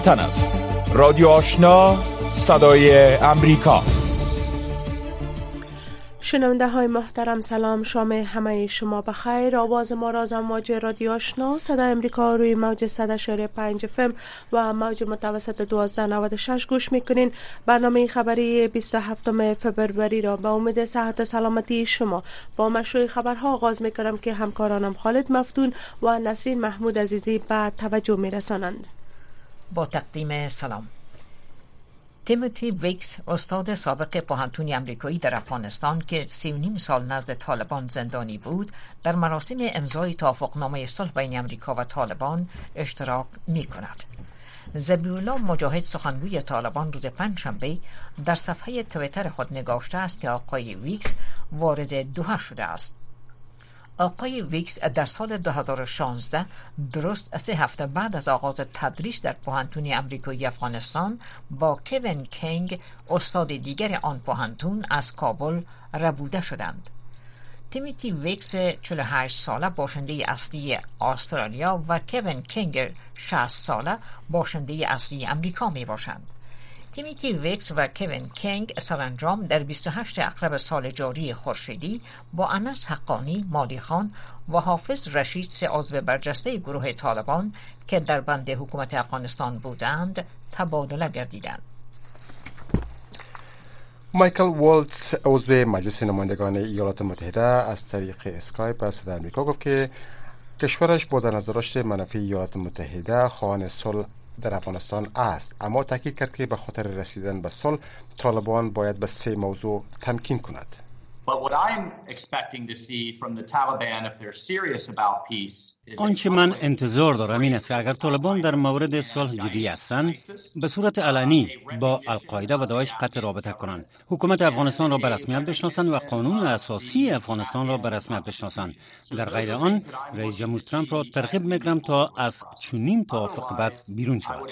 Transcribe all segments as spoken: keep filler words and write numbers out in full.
وطن است. رادیو آشنا، صدای امریکا. شنونده های محترم سلام، شام همه شما بخیر. آواز ما را از امواج رادیو آشنا صدای امریکا روی موج صد و شش پنج اف ام و موج متوسط دوازده نود و شش گوش میکنین. برنامه خبری بیست و هفتم فبروری را به امید صحت سلامتی شما با مشروع خبرها آغاز میکنم که همکارانم خالد مفتون و نسرین محمود عزیزی به توجه میرسانند. با تقدیم سلام. تیموتی ویکس، استاد سابق پوهنتون آمریکایی در افغانستان که سی و نیم سال نزد طالبان زندانی بود، در مراسم امضای توافقنامه صلح بین آمریکا و طالبان اشتراک می کند. ذبیح الله مجاهد، سخنگوی طالبان، روز پنجشنبه در صفحه توییتر خود نگاشته است که آقای ویکس وارد دوحه شده است. آقای ویکس در سال دو هزار و شانزده، درست سه هفته بعد از آغاز تدریس در پوهنتون آمریکایی افغانستان، با کوین کینگ، استاد دیگر آن پوهنتون، از کابل ربوده شدند. تیموتی ویکس چهل و هشت ساله باشنده اصلی استرالیا و کوین کینگ شصت ساله باشنده اصلی امریکا می باشند. تیموتی ویکس و کوین کینگ سرانجام در بیست و هشتم اکتبر سال جاری خورشیدی با انس حقانی، مالی خان و حافظ رشید، سه عضو برجسته گروه طالبان که در بند حکومت افغانستان بودند، تبادله گردیدند. مایکل والتز، عضو مجلس نمایندگان ایالات متحده، از طریق اسکایپ به صدای آمریکا گفت که کشورش با در نظر داشت منافع ایالات متحده خواهان صلح در افغانستان است، اما تاکید کرد که به خاطر رسیدن به صلح طالبان باید به سه موضوع تمکین کند. آنچه من انتظار دارم این است که اگر طالبان در مورد صلح جدی هستند، به صورت علنی با القاعده و داعش قطع رابطه کنند، حکومت افغانستان را به رسمیت بشناسند و قانون اساسی افغانستان را به رسمیت بشناسند. در غیر آن، رئیس جمهور ترامپ را ترغیب می‌کنم تا از چنین توافق بعد بیرون شود.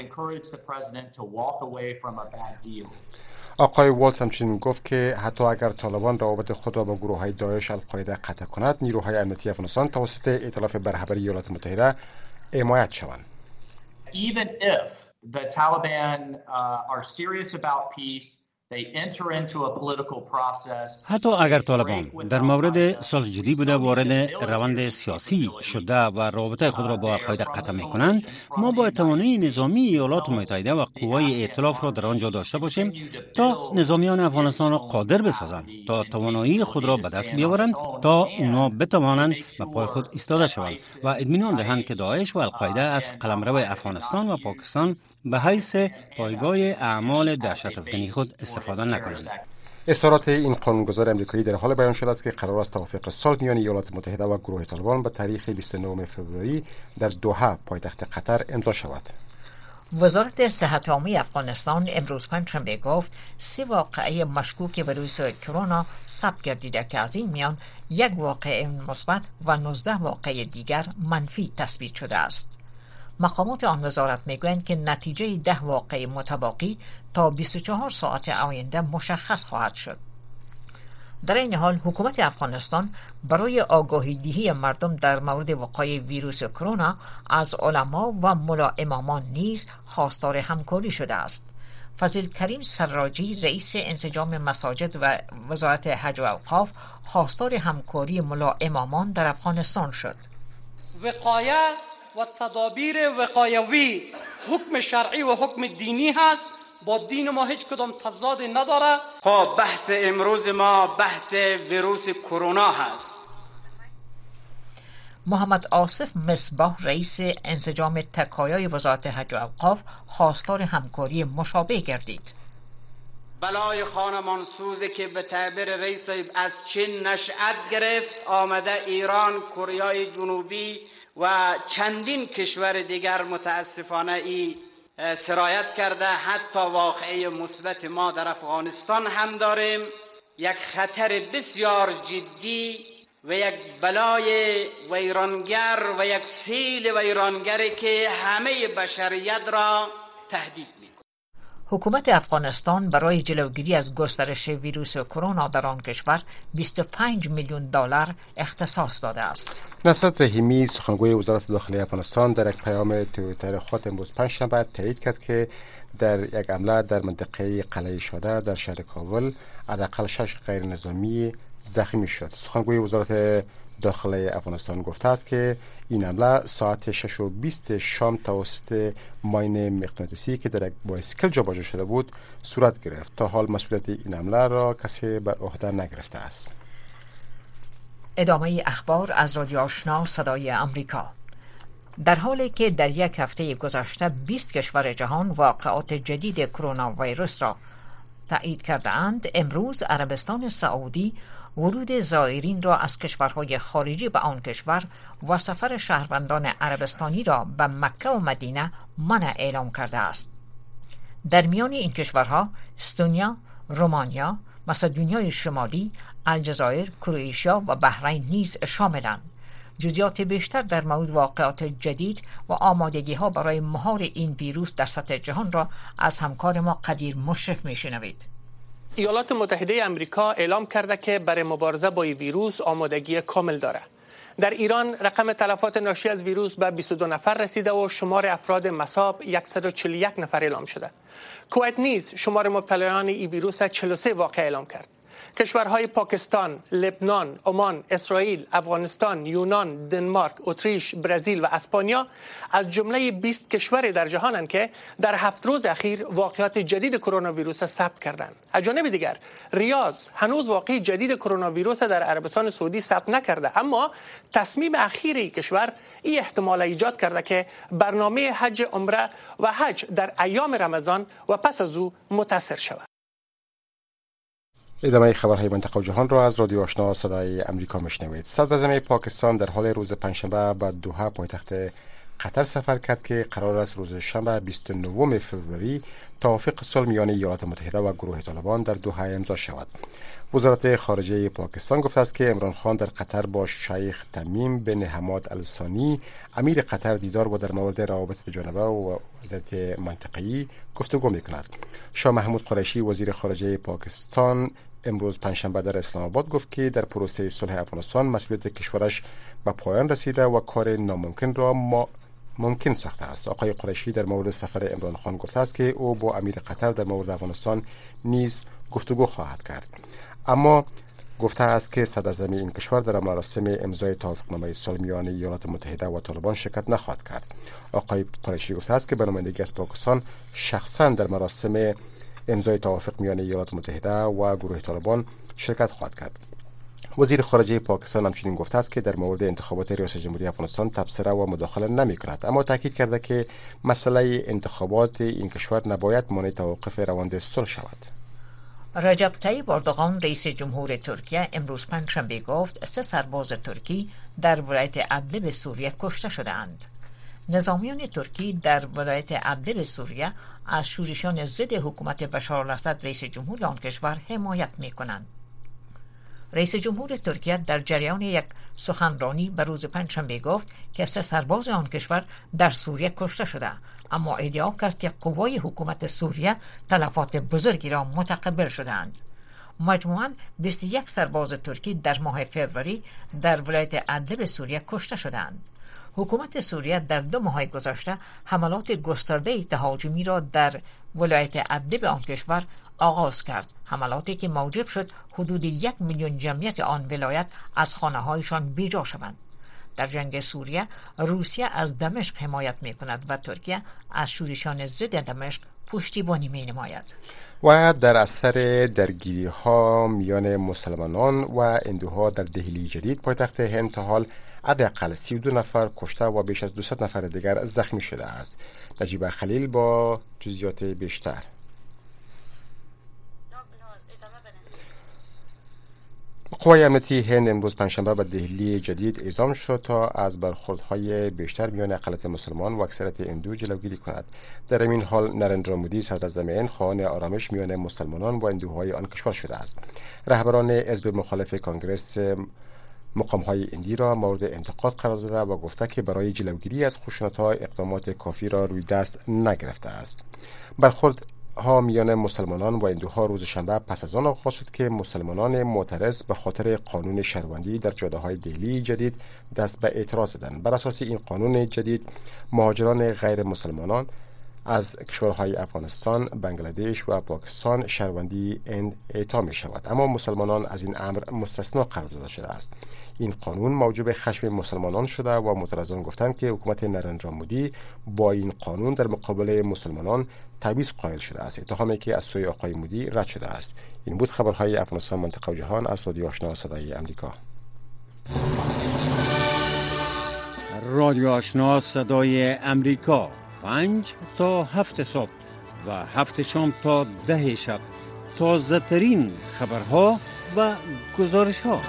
آقای والتز همچنین گفت که حتی اگر طالبان روابط خود را با گروه‌های داعش القاعده قطع کند، نیروهای امنیتی افغانستان توسط ائتلاف برابری ایالات متحده حمایت شوند. Even if the Taliban uh, are serious about peace, they enter into a political process. حتی اگر طالبان در مورد صلح جدی بوده وارد روند سیاسی شده و رابطه خود را با القاعده قطع می‌کنند، ما با توانایی نظامی ایالات متحده و قوای ائتلاف را در آنجا داشته باشیم تا نظامیان افغانستان را قادر بسازند تا توانایی خود را به دست بیاورند، تا اونا بتوانند به پای خود ایستاده شوند و اطمینان دهند که داعش و القاعده از قلمرو افغانستان و پاکستان به حیث پایگاه اعمال دهشت‌افکنی خود استفاده نکنند. اظهارات این قانونگذار امریکایی در حال بیان شده است که قرار است توافق صلح میان ایالات متحده و گروه طالبان به تاریخ بیست و نهم فوریه در دوحه، پایتخت قطر، امضا شود. وزارت صحت عامه افغانستان امروز پنجشنبه گفت سه واقعه مشکوک ویروس کرونا ثبت گردیده که از این میان یک واقعه مثبت و نوزده واقعه دیگر منفی تثبیت شده است. مقامات آن وزارت میگویند که نتیجه ده واقعه متباقی تا بیست و چهار ساعت آینده مشخص خواهد شد. در این حال حکومت افغانستان برای آگاهی دهی مردم در مورد وقایع ویروس کرونا از علما و ملا امامان نیز خواستار همکاری شده است. فضیل کریم سراجی، رئیس انسجام مساجد و وزارت حج و اوقاف، خواستار همکاری ملا امامان در افغانستان شد. وقایه و تدابیر وقایوی حکم شرعی و حکم دینی هست، با دین ما هیچ کدام تضاد نداره. خب بحث امروز ما بحث ویروس کرونا هست. محمد آصف مصباح، رئیس انسجام تکایای وزارت حج و اوقاف، خواستار همکاری مشابه گردید. بلای خانمان سوزی که به تعبیر رئیس از چین نشأت گرفت آمده ایران، کره جنوبی و چندین کشور دیگر متاسفانه ای سرایت کرده. حتی واقعه مثبت ما در افغانستان هم داریم. یک خطر بسیار جدی و یک بلای ویرانگر و یک سیل ویرانگری که همه بشریت را تهدید می‌کند. حکومت افغانستان برای جلوگیری از گسترش ویروس کرونا در آن کشور بیست و پنج میلیون دلار اختصاص داده است. نصرت رحیمی سخنگوی وزارت داخلی افغانستان در یک پیام توییتر خود امروز پنجشنبه تایید کرد که در یک حمله در منطقه قلعه شاده در شهر کابل حداقل شش غیر نظامی زخمی شد. سخنگوی وزارت داخلی افغانستان گفته است که این حمله ساعت شش و بیست شام توسط ماین مغناطیسی که در یک بایسکل جابجا شده بود صورت گرفت. تا حال مسئولیت این حمله را کسی بر عهده نگرفته است. ادامه اخبار از رادیو آشنا صدای امریکا. در حالی که در یک هفته گذشته بیست کشور جهان واقعات جدید کرونا ویروس را تایید کرده اند، امروز عربستان سعودی ورود زائرین را از کشورهای خارجی به آن کشور و سفر شهروندان عربستانی را به مکه و مدینه منع اعلام کرده است. در میان این کشورها استونیا، رومانیا، مسدونیای شمالی، الجزایر، کرواتیا و بحرین نیز شاملند. جزئیات بیشتر در مورد واقعات جدید و آمادگی ها برای مهار این ویروس در سطح جهان را از همکار ما قدیر مشرف میشنوید. ایالات متحده آمریکا اعلام کرده که برای مبارزه با این ویروس آمادگی کامل داره. در ایران رقم تلفات ناشی از ویروس به بیست و دو نفر رسیده و شمار افراد مصاب صد و چهل و یک نفر اعلام شده. کویت نیز شمار مبتلایان این ویروس چهل و سه واقعه اعلام کرد. کشورهای پاکستان، لبنان، عمان، اسرائیل، افغانستان، یونان، دنمارک، اتریش، برزیل و اسپانیا از جمله بیست کشور در جهانند که در هفت روز اخیر واقعات جدید کرونا ویروس ثبت کردند. از جانب دیگر ریاض هنوز واقعی جدید کرونا ویروس در عربستان سعودی ثبت نکرده، اما تصمیم اخیر این کشور این احتمال ایجاد کرده که برنامه حج عمره و حج در ایام رمضان و پس از او متاثر شود. ادامه خبرهای منطقه و جهان را از رادیو آشنا صدای امریکا میشنوید. صدراعظم پاکستان در حال روز پنجشنبه به دوحه پایتخت قطر سفر کرد که قرار است روز شنبه بیست و نه فوریه توافق صلح میان ایالات متحده و گروه طالبان در دوحه امضا شود. وزارت خارجه پاکستان گفته است که عمران خان در قطر با شیخ تمیم بن حماد الثانی امیر قطر دیدار و در مورد روابط دوجانبه و وضعیت منطقه‌ای گفتگو می‌کند. شاه محمود قریشی وزیر خارجه پاکستان امروز پنجشنبه در اسلام آباد گفت که در پروسه صلح افغانستان مسئولیت کشورش به پایان رسیده و کار ناممکن را ما ممکن ساخته است. آقای قریشی در مورد سفر عمران خان گفته است که او با امیر قطر در مورد افغانستان نیز گفتگو خواهد کرد، اما گفته است که صدراعظم این کشور در مراسم امضای توافقنامه صلح میان ایالات متحده و طالبان شرکت نخواهد کرد. آقای قریشی گفته است که به نمایندگی از پاکستان شخصا در مراسم امضای توافق میان ایالات متحده و گروه طالبان شرکت خواهد کرد. وزیر خارجه پاکستان همچنین گفته است که در مورد انتخابات ریاست جمهوری افغانستان تبصره و مداخله نمی کند، اما تاکید کرده که مسئله انتخابات این کشور نباید مانع توقف روند صلح شود. رجب طیب اردوغان رئیس جمهور ترکیه امروز پنجشنبه گفت سه سرباز ترکی در ولایت ادلب سوریه کشته شده‌اند. نظامیان ترکی در ولایت ادلب سوریه از شورشیان ضد حکومت بشار الاسد رئیس جمهور آن کشور حمایت می‌کنند. رئیس جمهور ترکیه در جریان یک سخنرانی به روز پنجشنبه گفت که سه سرباز آن کشور در سوریه کشته شده، اما ادعا کرد که قوای حکومت سوریه تلفات بزرگی را متقبل شدند. مجموعاً بیست و یک سرباز ترکی در ماه فوریه در ولایت ادلب سوریه کشته شدند. حکومت سوریه در دو ماه گذشته حملات گسترده تهاجمی را در ولایت ادلب آن کشور آغاز کرد، حملاتی که موجب شد حدود یک میلیون جمعیت آن ولایت از خانه‌هایشان بیجا شوند. در جنگ سوریه روسیه از دمشق حمایت می کند و ترکیه از شورشیان ضد دمشق پشتیبانی می نماید. و در اثر درگیری ها میان مسلمانان و هندوها در دهلی جدید پایتخت هند تا حال حداقل سی و دو نفر کشته و بیش از دویست نفر دیگر زخمی شده است. نجیب خلیل با جزئیات بیشتر. قوای امنیتی هند امروز پنجشنبه به دهلی جدید اعزام شد تا از برخوردهای بیشتر میان اقلیت مسلمان و اکثریت هندو جلوگیری کند. در این حال نریندرا مودی صدراعظم هند خواهان آرامش میان مسلمانان و هندوهای آن کشور شده است. رهبران حزب مخالف کانگرس مقام‌های هندی را مورد انتقاد قرار داده و گفته که برای جلوگیری از خشونت‌ها اقدامات کافی را روی دست نگرفته است. برخورد ها میان مسلمانان و هندوها روز شنبه پس از آن آغاز شد که مسلمانان معترض به خاطر قانون شهروندی در جاده‌های دهلی جدید دست به اعتراض زدند. بر اساس این قانون جدید مهاجران غیر مسلمانان از کشورهای افغانستان، بنگلادش و پاکستان شهروندی هند اعطا می شود، اما مسلمانان از این امر مستثنا قرار داده شده است. این قانون موجب خشم مسلمانان شده و معترضان گفتند که حکومت نریندرا مودی با این قانون در مقابل مسلمانان تبعیض قائل شده است، اتهامی که از سوی آقای مودی رد شده است. این بود خبرهای افغانستان، منطقه و جهان از رادیو آشنا صدای امریکا. رادیو آشنا صدای امریکا، پنج تا هفت صبح و هفت شام تا ده شب، تازه ترین خبرها و گزارش ها.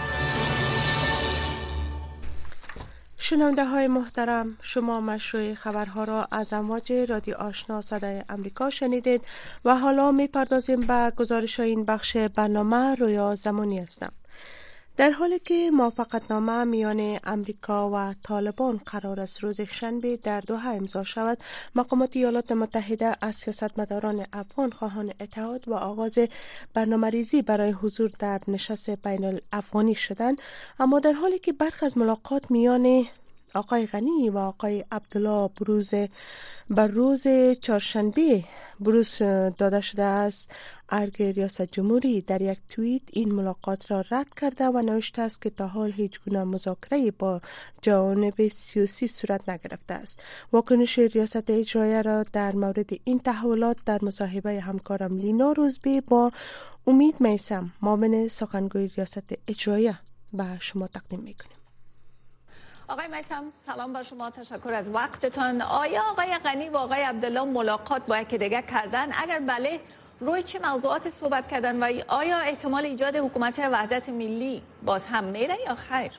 شنونده های محترم، شما مشروع خبرها را از امواج رادیو آشنا صدای امریکا شنیدید و حالا می پردازیم به گزارش این بخش برنامه. رویا زمانی هستم. در حالی که موافقتنامه میان امریکا و طالبان قرار است روز شنبه در دوحه امضا شود، مقامات ایالات متحده از سیاستمداران افغان خواهان اتحاد و آغاز برنامه‌ریزی برای حضور در نشست بین الافغانی شدند. اما در حالی که برخی از ملاقات میان آقای غنی و آقای عبدالله بروز بر روز چهارشنبه بروز داده شده است، ارگ ریاست جمهوری در یک توییت این ملاقات را رد کرده و نوشته است که تا حال هیچ گونه مذاکره با جوانب سیاسی صورت نگرفته است. واکنش ریاست اجرایه را در مورد این تحولات در مصاحبه همکارم لینا روزبی با امید میثم، معاون سخنگوی ریاست اجرایه، به شما تقدیم میکنیم. آقای میثم، سلام بر شما، تشکر از وقتتان. آیا آقای غنی و آقای عبدالله ملاقات با یکدیگر کردن؟ اگر بله، روی چه موضوعات صحبت کردن و آیا احتمال ایجاد حکومت وحدت ملی باز هم میره یا خیر؟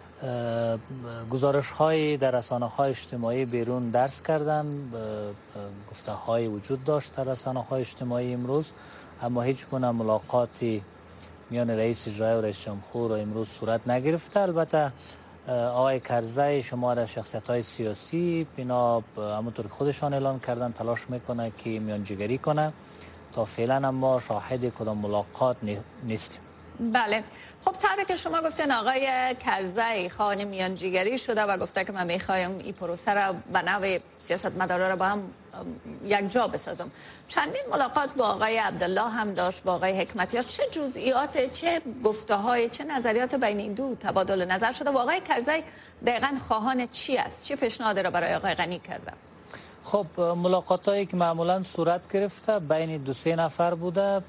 گزارش های در رسانه های اجتماعی بیرون درس کردن، گفته های وجود داشت در رسانه های اجتماعی امروز، اما هیچ گونه ملاقاتی میان رئیس اجرایی و رئیس جمهور امروز صورت نگرفته. البته آقای کرزی شما از شخصیت‌های سیاسی بنا همونطور که خودشان اعلام کردن تلاش میکنه که میانجیگری کنه. تا فعلا اما شاهد کدام ملاقات نیستیم. بله، خب طوری که شما گفتین آقای کرزی خواهان میانجیگری شده و گفته که من میخوایم این پروسه را به نوع سیاستمدارا را با هم یک جا بسازم. چندین ملاقات با آقای عبدالله هم داشت، با آقای حکمتیار. چه جزئیات، چه گفته‌های، چه نظریات بین این دو تبادل نظر شده و آقای کرزی دقیقاً خواهان چی است؟ چه پیشنهادی را برای آقای غنی کرده؟ خب ملاقاتایی که معمولا صورت گرفته بین دو سه نفر بوده،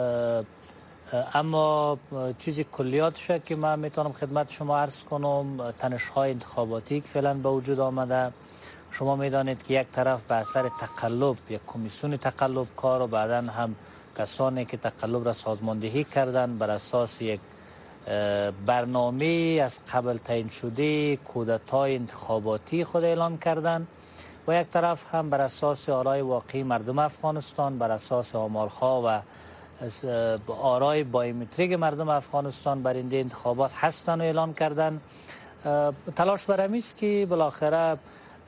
اما چیزی کلیاتش که من میتونم خدمت شما عرض کنم، تنش‌های انتخاباتی که فعلا به وجود آمده. شما میدانید که یک طرف به اثر تقلب، یک کمیسیون تقلب کار و بعداً هم کسانی که تقلب را سازماندهی کردن بر اساس یک برنامه از قبل تعیین شده کودتای انتخاباتی خود اعلان کردن و یک طرف هم بر اساس آرای واقعی مردم افغانستان، بر اساس آمارها و آرای بایومتریک مردم افغانستان برنده انتخابات هستن و اعلان کردن. تلاش برمی است که بالاخره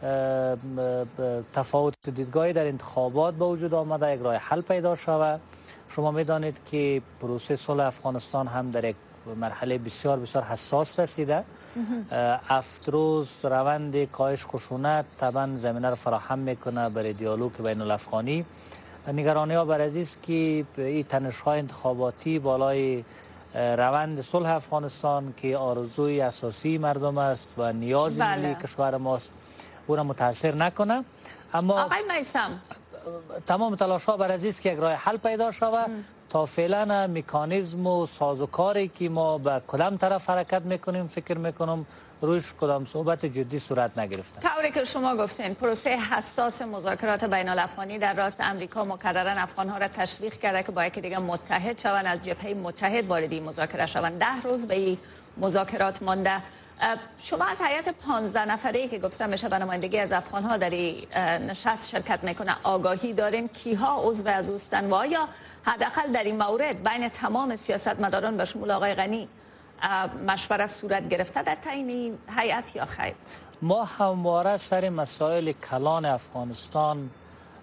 تفاوت دیدگاهی در انتخابات به وجود آمده، یک راه حل پیدا شود. شما میدانید که پروسه صلح افغانستان هم در یک مرحله بسیار بسیار حساس رسیده. هفت روز روند کاهش خشونت طبعا زمینه را فراهم میکنه برای دیالوگ بین الافغانی. نگرانی ها بر از است که این تنش‌های انتخاباتی بالای روند صلح افغانستان که آرزوی اساسی مردم است و نیاز بله. ملی کشور ماست او را متاثر نکنه. اما آقای میثم، تمام تلاش ها بر از است که یک راه حل پیدا شود. تا فعلا مکانیزم و سازوکاری که ما به کدام طرف حرکت میکنیم فکر میکنم رویش کدام صحبت جدی صورت نگرفته. طوری که شما گفتین پروسه حساس مذاکرات بین الافغانی در راست امریکا مکررا افغان‌ها را تشویق کرده که با یکی دیگه متحد شوند، از جبهه متحد وارد این مذاکره شوند. ده روز به این مذاکرات مانده. شما از هیئت پانزده نفره‌ای که گفتم میشه به نمایندگی از افغان‌ها در این نشست شرکت میکنه آگاهی دارین کیها عضو از اوستن و آیا حداقل در این مورد بین تمام سیاستمداران به شمول آقای غنی مشورت صورت گرفته در تعیین هیئت یا خیر؟ ما همواره سر مسائل کلان افغانستان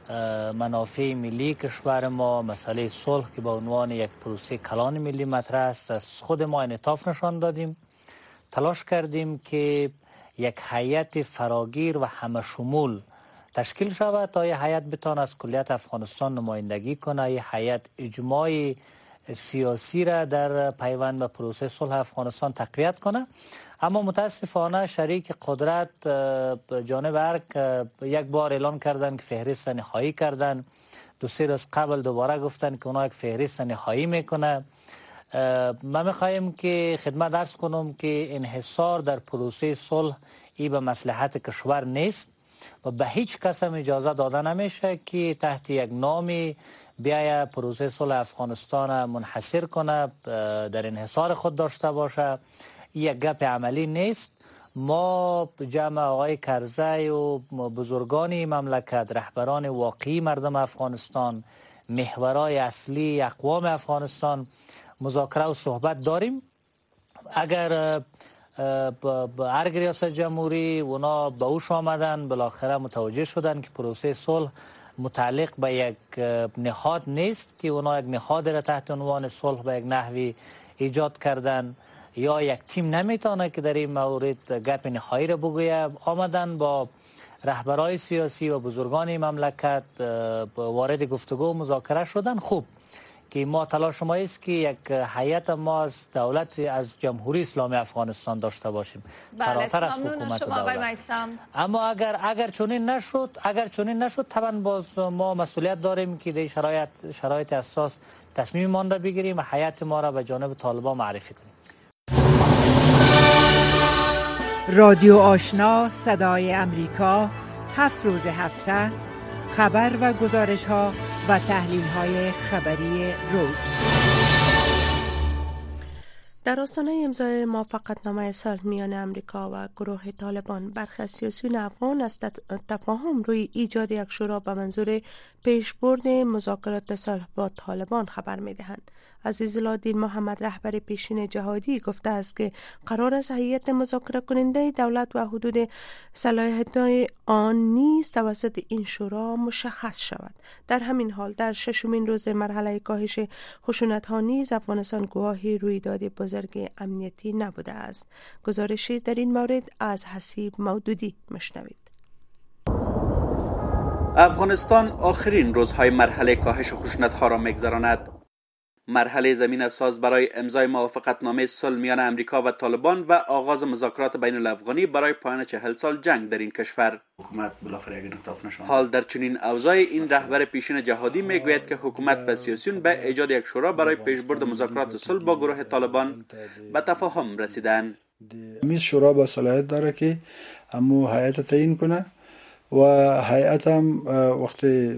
منافع ملی کشور ما، مسئله صلح که به عنوان یک پروسه کلان ملی مطرح است، از خود ما انعطاف نشان دادیم. تلاش کردیم که یک هیئت فراگیر و همه شمول تشکیل شود تا این هیئت بتواند از کلیت افغانستان نمایندگی کنه. این هیئت اجماع سیاسی را در پیوند به پروسه صلح افغانستان تقویت کنه. اما متاسفانه شریک قدرت جانب ارگ یک بار اعلان کردن که فهرست نهایی کردن، دو سه روز قبل دوباره گفتن که اونا یک فهرست نهایی میکنه. ما میخواهیم که خدمت عرض کنم که انحصار در پروسه صلح ای به مصلحت کشور نیست و به هیچ کس هم اجازه داده نمیشه که تحت یک نامی بیاید پروسه صلح افغانستان منحصر کنه، در انحصار خود داشته باشه. یک گپ عملی نیست. ما جمع آقای کرزی و بزرگان مملکت، رهبران واقعی مردم افغانستان، محورای اصلی اقوام افغانستان مذاکره و صحبت داریم. اگر ارگ ریاست جمهوری اونا به اوش آمدن، بالاخره متوجه شدن که پروسه صلح متعلق به یک نهاد نیست که اونا یک نهاد را تحت عنوان صلح به یک نحوی ایجاد کردن، یا یک تیم نمیتونه که در این مورد گپ نهایی را بگویه. آمدن با رهبرای سیاسی و بزرگان مملکت وارد گفتگو و مذاکره شدن. خوب که ما تلاش ما است که یک هیئت ما از دولت از جمهوری اسلامی افغانستان داشته باشیم، فراتر از حکومت و دولت. اما اگر اگر چنین نشد اگر چنین نشد طبعا باز ما مسئولیت داریم که در شرایط شرایط اساس تصمیم ما را بگیریم و هیئت ما را به جانب طالبان معرفی کنیم. رادیو آشنا صدای امریکا، هفت روز هفته خبر و گزارش ها و تحلیل های خبری روز. در آستانه امضای موافقتنامه صلح میان امریکا و گروه طالبان، برخی از سیاسیون افغان از تفاهم روی ایجاد یک شورا به منظور پیشبرد مذاکرات صلح با طالبان خبر می‌دهند. عزیزالدین محمد، رهبر پیشین جهادی، گفته است که قرار است هیئت مذاکره کننده دولت و حدود صلاحیت‌های آن نیز توسط این شورا مشخص شود. در همین حال در ششمین روز مرحله کاهش خشونت‌ها نیز افغانستان گواهی رویداد بزرگ امنیتی نبوده است. گزارشی در این مورد از حسیب مودودی مشنوید. افغانستان آخرین روزهای مرحله کاهش خشونت‌ها را می‌گذراند. مرحله زمین ساز برای امضای موافقتنامه صلح میان امریکا و طالبان و آغاز مذاکرات بین الافغانی برای پایان چهل سال جنگ در این کشور. حکومت بالاخره یک انعطاف نشان. حال در چنین اوضاع این رهبر پیشین جهادی میگوید که حکومت و سیاسیون به ایجاد یک شورا برای پیشبرد مذاکرات صلح با گروه طالبان به تفاهم رسیدند. میز شورا با صلاحیت داره که همو هیئت تعیین کنه و هیئت هم وقتی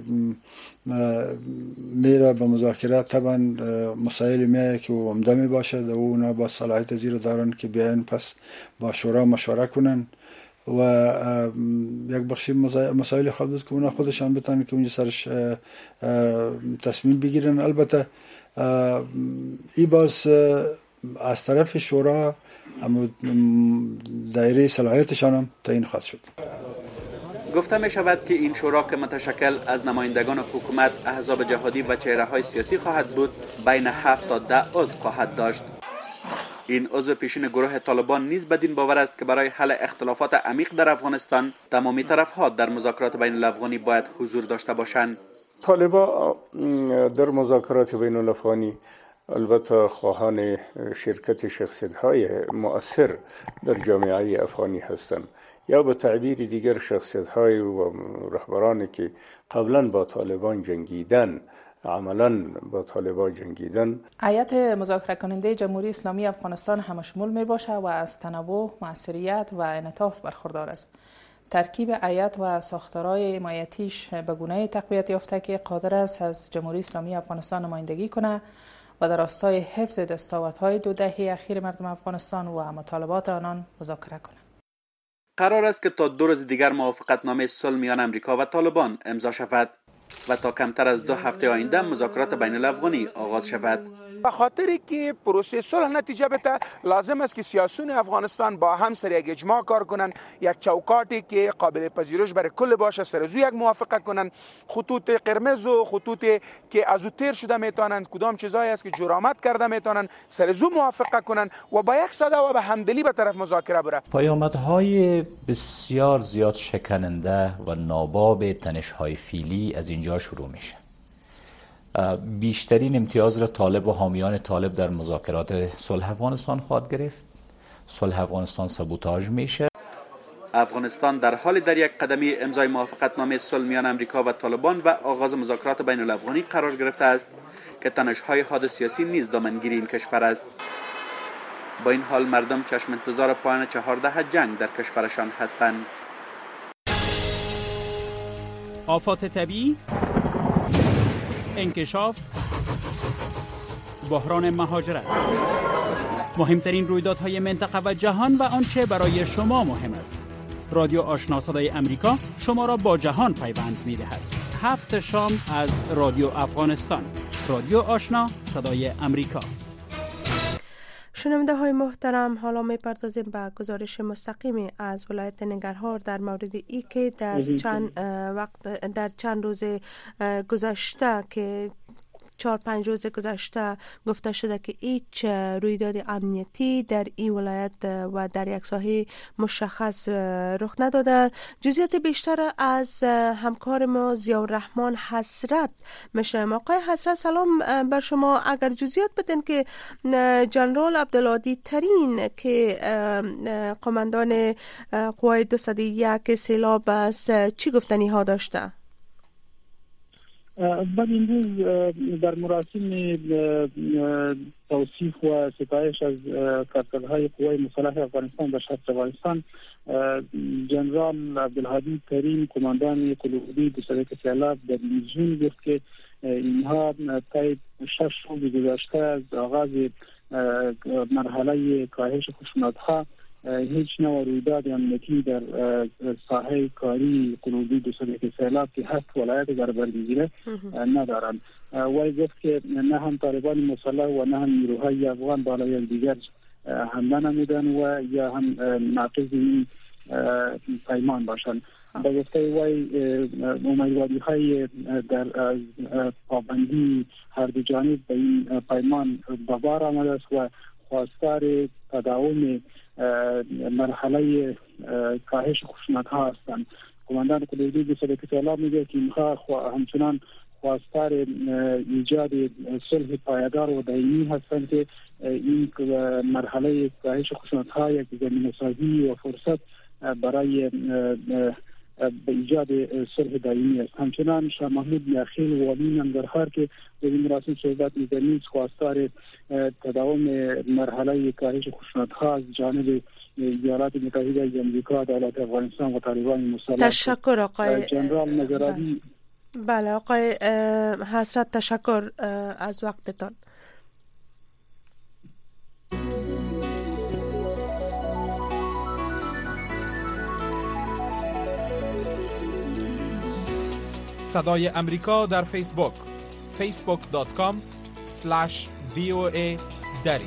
میره به مذاکرات طبعا مسائل میایه که عمده می باشد و اونا با صلاحیت زیر دارن که بیاین پس با شورا مشوره کنن و یک بخشی مسائل خود بود که اونا خودشان بتونن که اونجا سرش تصمیم بگیرن. البته ای باز از طرف شورا دایره صلاحیتشان هم تعیین خواهد شد. گفته می شود که این شورا که متشکل از نمایندگان حکومت، احزاب جهادی و چهره های سیاسی خواهد بود، بین هفت تا ده عضو خواهد داشت. این عضو پیشین گروه طالبان نیز بدین باور است که برای حل اختلافات عمیق در افغانستان تمامی طرفها در مذاکرات بین الافغانی باید حضور داشته باشند. طالبان در مذاکرات بین الافغانی البته خواهان شرکت شخصیت‌های مؤثر در جامعه افغانی هستند، یا به تعبیر دیگر شخصیت‌های و رهبرانی که قبلا با طالبان جنگیدن، عملاً با طالبان جنگیدن. هیئت مذاکره کننده جمهوری اسلامی افغانستان همشمول می باشه و از تنوع، موثریت و انعطاف برخوردار است. ترکیب هیئت و ساختارهای حمایتیش به گونه‌ای تقویت یافته که قادر است از جمهوری اسلامی افغانستان نمایندگی کنه و در راستای حفظ دستاوردهای دو دهه اخیر مردم افغانستان و مطالبات آنان مذاکره کنه. قرار است که تا دو روز دیگر موافقتنامه صلح میان امریکا و طالبان امضا شود و تا کمتر از دو هفته آینده مذاکرات بین الافغانی آغاز شود. به خاطر که پروسه صلح نتیجه بده لازم است که سیاسیون افغانستان با هم سر یک اجماع کار کنن، یک چوکاتی که قابل پذیرش برای کل باشه سر از یک موافقه کنن، خطوط قرمز و خطوطی که از او تیر شده میتونن، کدام چیزایی است که جرامت کرده میتونن سر از او موافقه کنن و با یک صدا و به همدلی به طرف مذاکره بره. پیامدهای بسیار زیاد شکننده و ناباب تنش‌های فعلی از اینجا شروع میشه. بیشترین امتیاز را طالب و حامیان طالب در مذاکرات صلح افغانستان خواهد گرفت. صلح افغانستان سابوتاژ میشه. افغانستان در حال در یک قدمی امضای موافقتنامه صلح میان امریکا و طالبان و آغاز مذاکرات بین الافغانی قرار گرفته است که تنش‌های حاد سیاسی نیز دامنگیری این کشور است. با این حال مردم چشم انتظار پایان چهارده جنگ در کشورشان هستند. آفات طبیعی، انکشاف، بحران مهاجرت، مهمترین رویدادهای منطقه و جهان و آنچه برای شما مهم است. رادیو آشنا صدای امریکا شما را با جهان پیوند می‌دهد. هفت شام از رادیو افغانستان. رادیو آشنا صدای امریکا. شنونده های محترم، حالا می پردازیم به گزارش مستقیمی از ولایت ننگرهار در مورد ای که در چند وقت در چند روز گذشته که چهار پنج روز گذشته گفته شده که هیچ رویداد امنیتی در این ولایت و در یک ساحه مشخص رخ نداده. جزئیات بیشتر از همکار ما ضیاءالرحمن حسرت میشنویم. آقای حسرت سلام بر شما. اگر جزئیات بدین که جنرال عبدالعادی ترین که قماندان قوای دویست و یک سیلاب است چی گفتنی ها داشته؟ بعد امروز در مراسم توصیف و ستایش از کارکردهای قوای مسلح افغانستان در شرق افغانستان، جنرال عبدالهادی ترین قماندان قلوبی دویست و یک سیلاب در میزون گفت که اینها طی شش روز گذشته از آغاز مرحله کاهش خشونت‌ها هیچ نوع رویداد امنیتی در ساحه کاری قلوبی دویست و یک سیلاب که هفت ولایت در بر میگیره ندارند. وی گفت که نه هم طالبان مسلح و نه هم نیروهای افغان بالای یکدیگر حمله نمودن و یا هم ناقض این پیمان باشند. به گفته وی امیدواری های در پابندی هر دو جانب به این پیمان به بار آمده است و خواستار تداوم مرحله کاهش خشونت ها هستند. قماندان قلوبی دویست و یک سیلاب میگه که اینها همچنان خواستار ایجاد صلح پایدار و دائمی هستند که این مرحله کاهش خشونت ها یک زمینه سازی و فرصت برای به ایجاد صلح دائمی است. همچنان شاه محمود میاخیل والی ننگرهار که در این مراسم صحبت می‌کنید خواستار تداوم مرحله کاهش خشونت‌ها از جانب ایالات متحده آمریکا، دولت افغانستان و طالبان مسلح. تشکر آقای جنرال نگرانی. بله آقای حسرت، تشکر از وقتتان. صدای امریکا در فیسبوک فیسبوک دات کام اسلش وی او ای دری.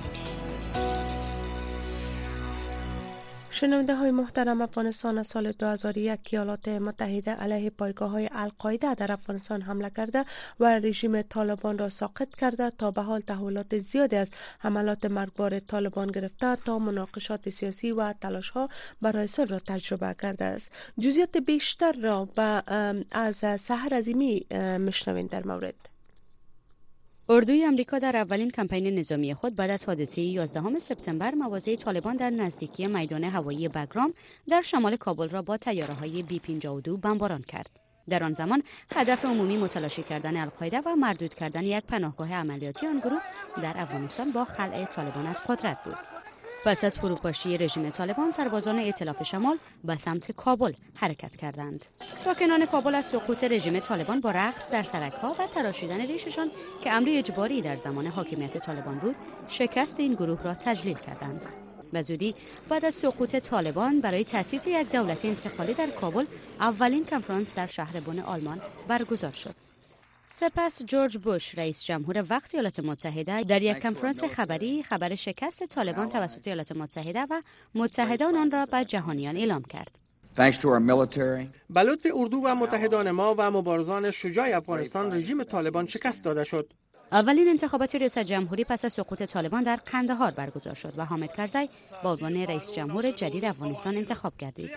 شنونده های محترم، افغانستان از سال دو هزار و یک ایالات متحده علیه پایگاه های القاعده در افغانستان حمله کرده و رژیم طالبان را ساقط کرده. تا به حال تحولات زیادی از حملات مرگبار طالبان گرفته تا مناقشات سیاسی و تلاش ها برای صلح را تجربه کرده است. جزئیات بیشتر را با از سحر عظیمی مشنوین در مورد. اردوی آمریکا در اولین کمپین نظامی خود بعد از حادثه یازدهم سپتامبر مواضع طالبان در نزدیکی میدان هوایی بگرام در شمال کابل را با طیاره‌های بی پنجاه و دو بمباران کرد. در آن زمان هدف عمومی متلاشی کردن القاعده و مردود کردن یک پناهگاه عملیاتی آن گروه در افغانستان با خلع طالبان از قدرت بود. پس از فروپاشی رژیم طالبان، سربازان ائتلاف شمال به سمت کابل حرکت کردند. ساکنان کابل از سقوط رژیم طالبان با رقص در سرک‌ها و تراشیدن ریششان که امری اجباری در زمان حاکمیت طالبان بود، شکست این گروه را تجلیل کردند. به زودی بعد از سقوط طالبان برای تأسیس یک دولت انتقالی در کابل اولین کنفرانس در شهر بن آلمان برگزار شد. سپس جورج بوش رئیس جمهور وقت ایالات متحده در یک کنفرانس خبری خبر شکست طالبان توسط ایالات متحده و متحدان آن را به جهانیان اعلام کرد. به لطف اردو و متحدان ما و مبارزان شجاع افغانستان رژیم طالبان شکست داده شد. اولین انتخابات ریاست جمهوری پس از سقوط طالبان در قندهار برگزار شد و حامد کرزی به عنوان رئیس جمهور جدید افغانستان انتخاب گردید.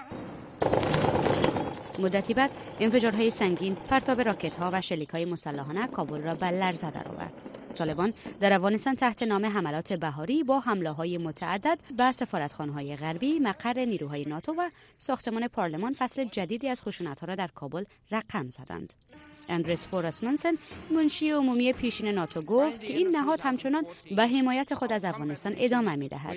مدتی بعد انفجارهای سنگین، پرتاب راکت‌ها و شلیک‌های مسلحانه کابل را به لرزه درآورد. طالبان در افغانستان تحت نام حملات بهاری با حمله‌های متعدد به سفارتخانه‌های غربی، مقر نیروهای ناتو و ساختمان پارلمان فصل جدیدی از خشونت‌ها را در کابل رقم زدند. اندرس فوراسمنسن منشی عمومی پیشین ناتو گفت که این نهاد همچنان به حمایت خود از افغانستان ادامه می‌دهد.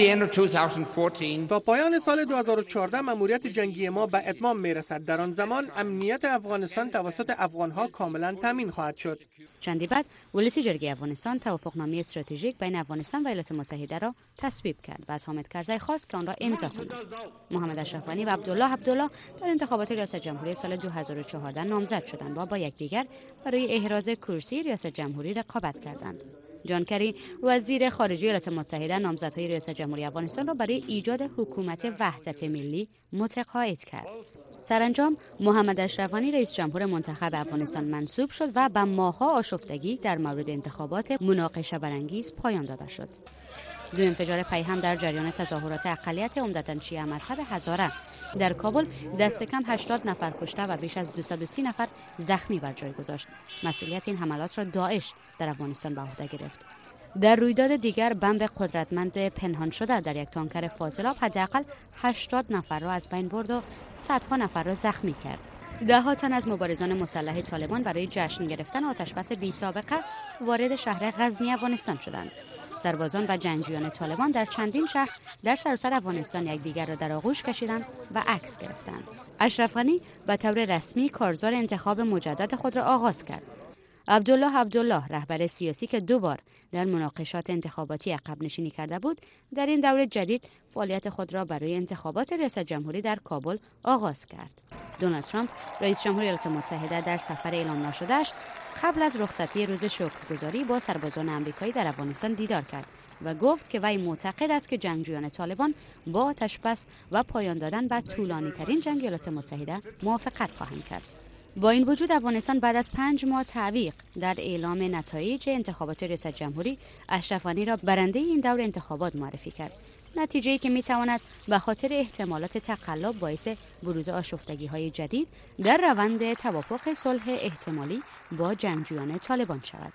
تا پایان سال دو هزار و چهارده مأموریت جنگی ما به اتمام میرسد. در آن زمان امنیت افغانستان توسط افغان‌ها کاملا تامین خواهد شد. چندی بعد ولسی جرگه افغانستان توافقنامه استراتژیک بین افغانستان و ایالات متحده را تصویب کرد و از حامد کرزی خواست که آن را امضا کند. محمد اشرف غنی و عبدالله عبدالله در انتخابات ریاست جمهوری سال دو هزار و چهارده نامزد شدند و با یکدیگر برای احراز کرسی ریاست جمهوری رقابت کردند. جان کری وزیر خارجه ایالات متحده نامزدهای ریاست جمهوری افغانستان را برای ایجاد حکومت وحدت ملی متقاعد کرد. سرانجام محمد اشرف غنی رئیس جمهور منتخب افغانستان منصوب شد و به ماه‌ها آشفتگی در مورد انتخابات مناقشه برانگیز پایان داده شد. دو انفجار پیهم در جریان تظاهرات اقلیت عمدتاً شیعه مذهب هزاره در کابل دست کم هشتاد نفر کشته و بیش از دویست و سی نفر زخمی بر جای گذاشت. مسئولیت این حملات را داعش در افغانستان به عهده گرفت. در رویداد دیگر بمب قدرتمند پنهان شده در یک تانکر فاضلاب حداقل هشتاد نفر را از بین برد و صدها نفر را زخمی کرد. ده ها تن از مبارزان مسلح طالبان برای جشن گرفتن آتشبس بی سابقه وارد شهر غزنی افغانستان شدند. سربازان و جنگجویان طالبان در چندین شهر در سراسر افغانستان یکدیگر را در آغوش کشیدند و عکس گرفتند. اشرف غنی به طور رسمی کارزار انتخاب مجدد خود را آغاز کرد. عبدالله عبدالله رهبر سیاسی که دو بار در مناقشات انتخاباتی عقب نشینی کرده بود، در این دور جدید فعالیت خود را برای انتخابات ریاست جمهوری در کابل آغاز کرد. دونالد ترامپ رئیس جمهور ایالات متحده در سفر اعلام نشده‌اش قبل از رخصتی روز شکرگزاری با سربازان آمریکایی در افغانستان دیدار کرد و گفت که وی معتقد است که جنگجویان طالبان با آتشبس و پایان دادن به طولانی‌ترین جنگ ایالات متحده موافقت خواهند کرد. با این وجود افغانستان بعد از پنج ماه تعویق در اعلام نتایج انتخابات ریاست جمهوری اشرف غنی را برنده این دور انتخابات معرفی کرد. نتیجه‌ای که می‌تواند به خاطر احتمالات تقلب باعث بروز آشفتگی‌های جدید در روند توافق صلح احتمالی با جنگجویان طالبان شود.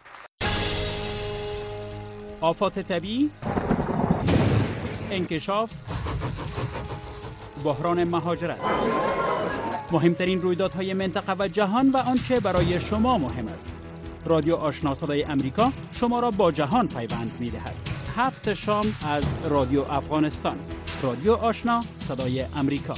آفات طبیعی، انکشاف، بحران مهاجرت، مهمترین رویدادهای منطقه و جهان و آنچه برای شما مهم است. رادیو آشنا صدای امریکا شما را با جهان پیوند می‌دهد. هفت شام از رادیو افغانستان. رادیو آشنا صدای امریکا.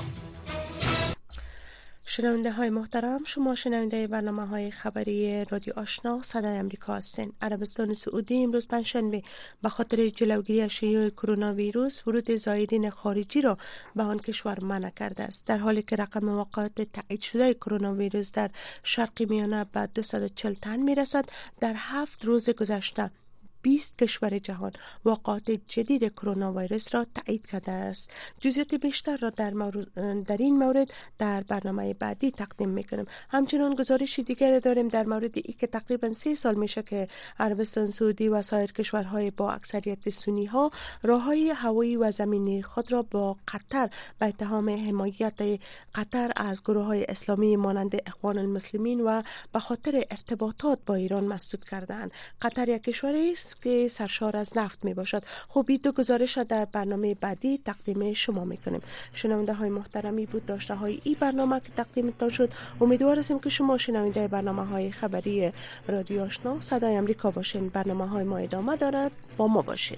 شنونده های محترم، شما شنونده برنامه های خبری رادیو آشنا صدای امریکا هستین. عربستان سعودی امروز پنجشنبه به خاطر جلوگیری از شیوع کرونا ویروس ورود زائرین خارجی را به آن کشور منع کرده است، در حالی که رقم واقعات تایید شده کرونا ویروس در شرق میانه به دویست و چهل تن میرسد. در هفت روز گذشته بیست کشور جهان واقعات جدید کرونا ویروس را تایید کرده است. جزئیات بیشتر را در, در این مورد در برنامه بعدی تقدیم میکنم. همچنان گزارش دیگر داریم در مورد ای که تقریبا سه سال میشه که عربستان سعودی و سایر کشورهای با اکثریت سنی ها راههای هوایی و زمینی خود را با قطر به اتهام حمایت قطر از گروه های اسلامی مانند اخوان المسلمین و به خاطر ارتباطات با ایران مسدود کردند. قطر یک کشوری است که سرشار از نفت می باشد. خب این دو گزارش در برنامه بعدی تقدیم شما می کنیم. شنونده های محترمی بود داشته های این برنامه که تقدیمتان شد. امیدوار هستیم که شما شنونده برنامه های خبری رادیو آشنا صدای امریکا باشین. برنامه های ما ادامه دارد، با ما باشین.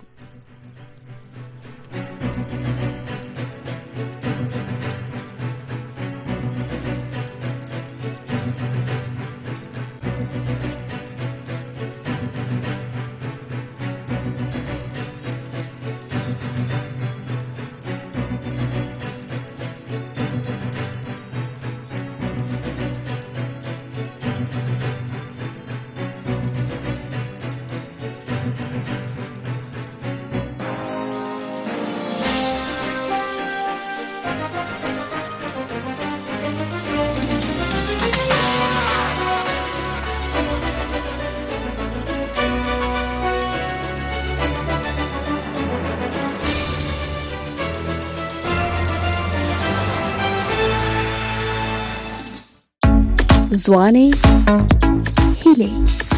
زوانه هیله